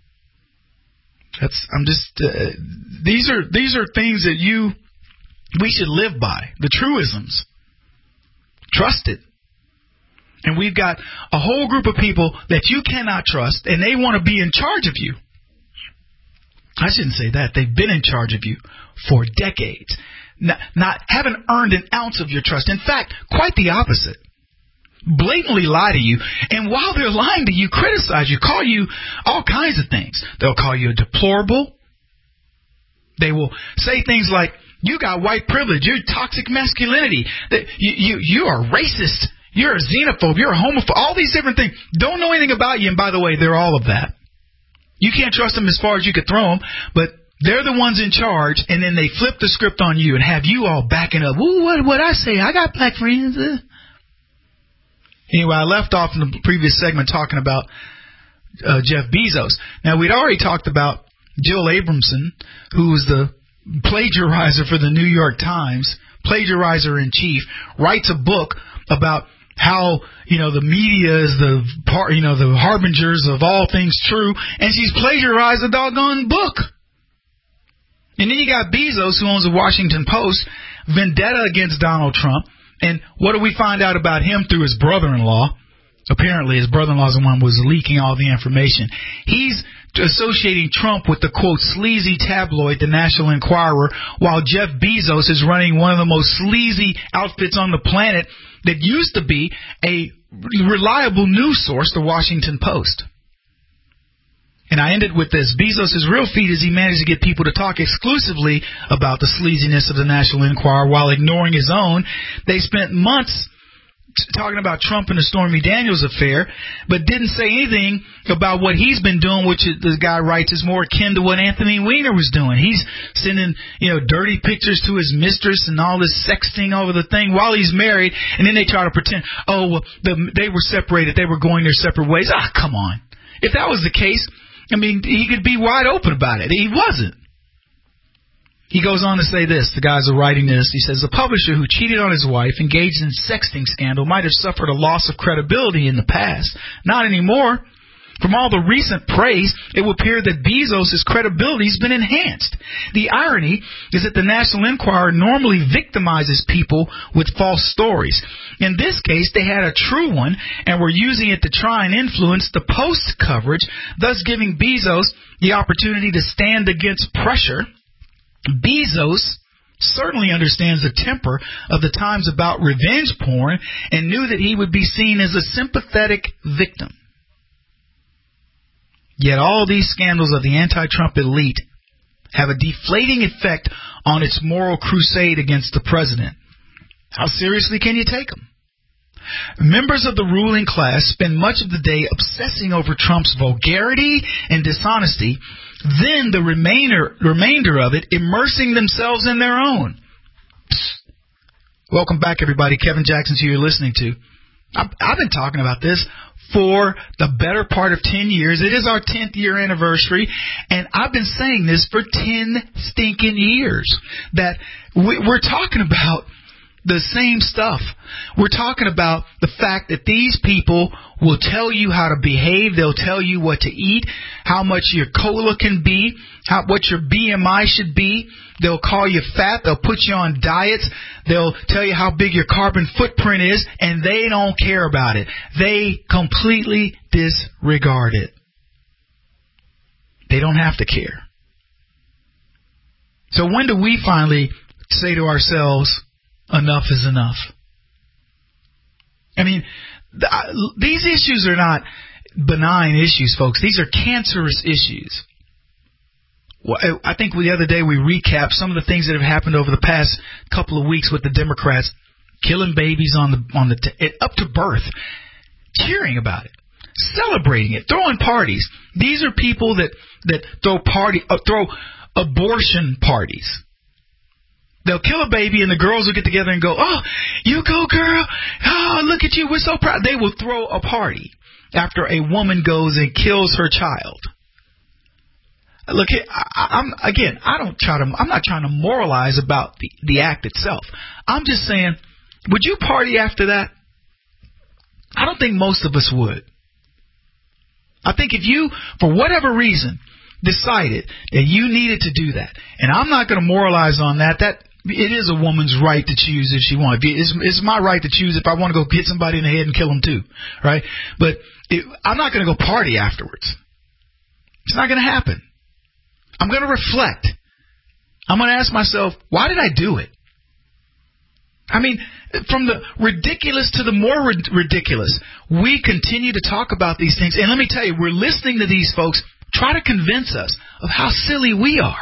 That's, I'm just, uh, these are, these are things that you, we should live by. The truisms. Trusted. And we've got a whole group of people that you cannot trust, and they want to be in charge of you. I shouldn't say that. They've been in charge of you for decades. Not, not haven't earned an ounce of your trust. In fact, quite the opposite. Blatantly lie to you, and while they're lying to you, criticize you, call you all kinds of things. They'll call you a deplorable. They will say things like, you got white privilege, you're toxic masculinity, that you, you, you are racist, you're a xenophobe, you're a homophobe, all these different things. Don't know anything about you, and by the way, they're all of that. You can't trust them as far as you could throw them, but they're the ones in charge, and then they flip the script on you and have you all backing up. Ooh, what what I say? I got black friends. Uh. Anyway, I left off in the previous segment talking about uh, Jeff Bezos. Now, we'd already talked about Jill Abramson, who was the plagiarizer for the New York Times, plagiarizer in chief, writes a book about how, you know, the media is the part, you know, the harbingers of all things true, and she's plagiarized a doggone book. And then you got Bezos, who owns the Washington Post, vendetta against Donald Trump. And what do we find out about him through his brother-in-law? Apparently his brother-in-law is the one who was leaking all the information. He's associating Trump with the, quote, sleazy tabloid, the National Enquirer, while Jeff Bezos is running one of the most sleazy outfits on the planet that used to be a reliable news source, the Washington Post. And I ended with this. Bezos' real feat is he managed to get people to talk exclusively about the sleaziness of the National Enquirer while ignoring his own. They spent months talking about Trump and the Stormy Daniels affair, but didn't say anything about what he's been doing, which the guy writes is more akin to what Anthony Weiner was doing. He's sending, you know, dirty pictures to his mistress and all this sexting over the thing while he's married, and then they try to pretend, oh, well, the, they were separated, they were going their separate ways. Ah, come on. If that was the case, I mean, he could be wide open about it. He wasn't. He goes on to say this. The guys are writing this. He says, the publisher who cheated on his wife, engaged in sexting scandal, might have suffered a loss of credibility in the past. Not anymore. From all the recent praise, it will appear that Bezos' credibility has been enhanced. The irony is that the National Enquirer normally victimizes people with false stories. In this case, they had a true one and were using it to try and influence the Post coverage, thus giving Bezos the opportunity to stand against pressure. Bezos certainly understands the temper of the times about revenge porn and knew that he would be seen as a sympathetic victim. Yet all these scandals of the anti-Trump elite have a deflating effect on its moral crusade against the president. How seriously can you take them? Members of the ruling class spend much of the day obsessing over Trump's vulgarity and dishonesty, then the remainder, remainder of it immersing themselves in their own. Psst. Welcome back, everybody. Kevin Jackson's who you're listening to. I've, I've been talking about this for the better part of ten years. It is our tenth year anniversary, and I've been saying this for ten stinking years, that we, we're talking about the same stuff. We're talking about the fact that these people will tell you how to behave. They'll tell you what to eat, how much your cola can be, how, what your B M I should be. They'll call you fat. They'll put you on diets. They'll tell you how big your carbon footprint is, and they don't care about it. They completely disregard it. They don't have to care. So when do we finally say to ourselves, enough is enough? I mean, th- these issues are not benign issues, folks. These are cancerous issues. Well, I think the other day we recapped some of the things that have happened over the past couple of weeks with the Democrats, killing babies on the on the t- up to birth, cheering about it, celebrating it, throwing parties. These are people that, that throw party, uh, throw abortion parties. They'll kill a baby and the girls will get together and go, oh, you go girl. Oh, look at you. We're so proud. They will throw a party after a woman goes and kills her child. Look, I, I'm again. I don't try to. I'm not trying to moralize about the, the act itself. I'm just saying, would you party after that? I don't think most of us would. I think if you, for whatever reason, decided that you needed to do that, and I'm not going to moralize on that. That it is a woman's right to choose if she wants. It's, it's my right to choose if I want to go hit somebody in the head and kill them too, right? But it, I'm not going to go party afterwards. It's not going to happen. I'm going to reflect. I'm going to ask myself, why did I do it? I mean, from the ridiculous to the more rid- ridiculous, we continue to talk about these things. And let me tell you, we're listening to these folks try to convince us of how silly we are.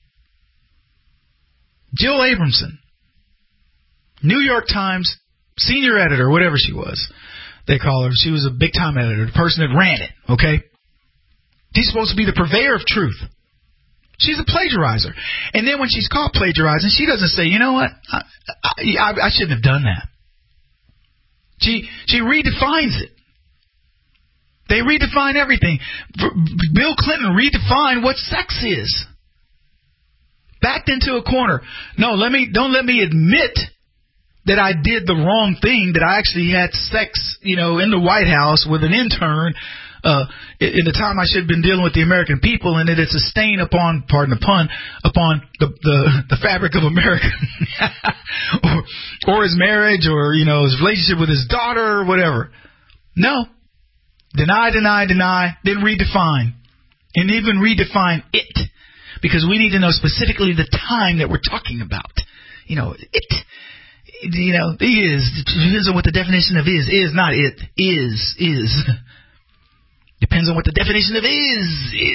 Jill Abramson, New York Times senior editor, whatever she was, they call her. She was a big-time editor, the person that ran it, okay? She's supposed to be the purveyor of truth. She's a plagiarizer. And then when she's caught plagiarizing, she doesn't say, you know what, I, I, I shouldn't have done that. She she redefines it. They redefine everything. Bill Clinton redefined what sex is. Backed into a corner. No, let me don't let me admit that I did the wrong thing, that I actually had sex, you know, in the White House with an intern uh, in the time I should have been dealing with the American people, and that it's a stain upon, pardon the pun, upon the the, the fabric of America, or, or his marriage, or, you know, his relationship with his daughter, or whatever. No. Deny, deny, deny, then redefine. And even redefine it. Because we need to know specifically the time that we're talking about. You know, it, you know, is, depends on what the definition of is, is, not it, is, is. Depends on what the definition of is,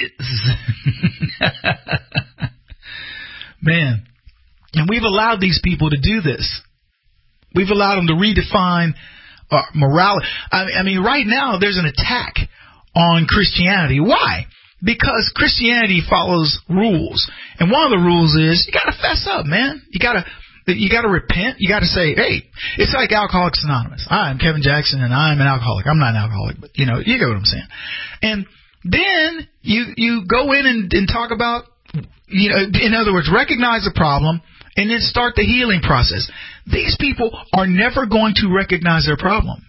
is. Man. And we've allowed these people to do this. We've allowed them to redefine uh, morality. I, I mean, right now there's an attack on Christianity. Why? Because Christianity follows rules. And one of the rules is you got to fess up, man. You got to you got to repent. You got to say, hey, it's like Alcoholics Anonymous. I'm Kevin Jackson and I'm an alcoholic. I'm not an alcoholic, but, you know, you get what I'm saying. And then you you go in and, and talk about, you know, in other words, recognize the problem and then start the healing process. These people are never going to recognize their problem.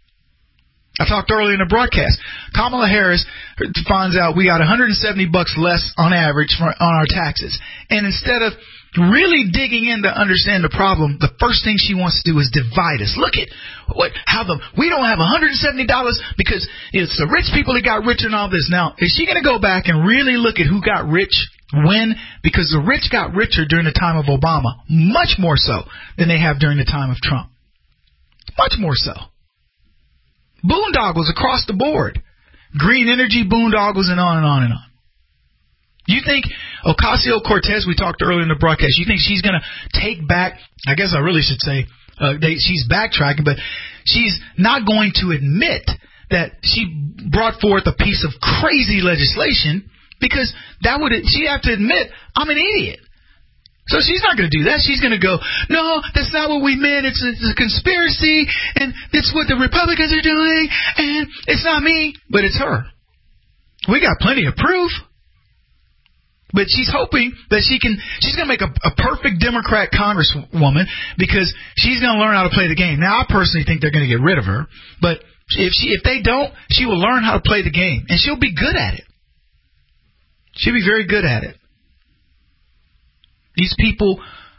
I talked earlier in the broadcast. Kamala Harris finds out we got one hundred seventy bucks less on average for, on our taxes. And instead of really digging in to understand the problem, the first thing she wants to do is divide us. Look at what how the we don't have one hundred seventy dollars because it's the rich people that got richer and all this. Now, is she going to go back and really look at who got rich when? Because the rich got richer during the time of Obama, much more so than they have during the time of Trump. Much more so. Boondoggles across the board. Green energy, boondoggles, and on and on and on. You think Ocasio-Cortez, we talked earlier in the broadcast, you think she's going to take back, I guess I really should say, uh, they, she's backtracking, but she's not going to admit that she brought forth a piece of crazy legislation because that would, she'd have to admit, I'm an idiot. So she's not going to do that. She's going to go, no, that's not what we meant. It's a, it's a conspiracy, and it's what the Republicans are doing, and it's not me, but it's her. We got plenty of proof. But she's hoping that she can, she's going to make a, a perfect Democrat congresswoman because she's going to learn how to play the game. Now, I personally think they're going to get rid of her, but if she, if they don't, she will learn how to play the game, and she'll be good at it. She'll be very good at it. These people,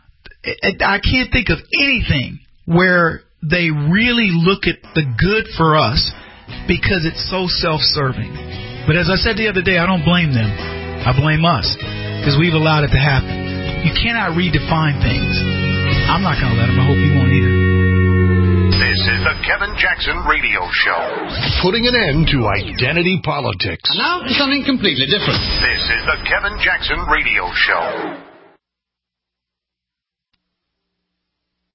I can't think of anything where they really look at the good for us because it's so self-serving. But as I said the other day, I don't blame them. I blame us because we've allowed it to happen. You cannot redefine things. I'm not going to let them. I hope you won't either. This is the Kevin Jackson Radio Show. Putting an end to identity politics. And now for something completely different. This is the Kevin Jackson Radio Show.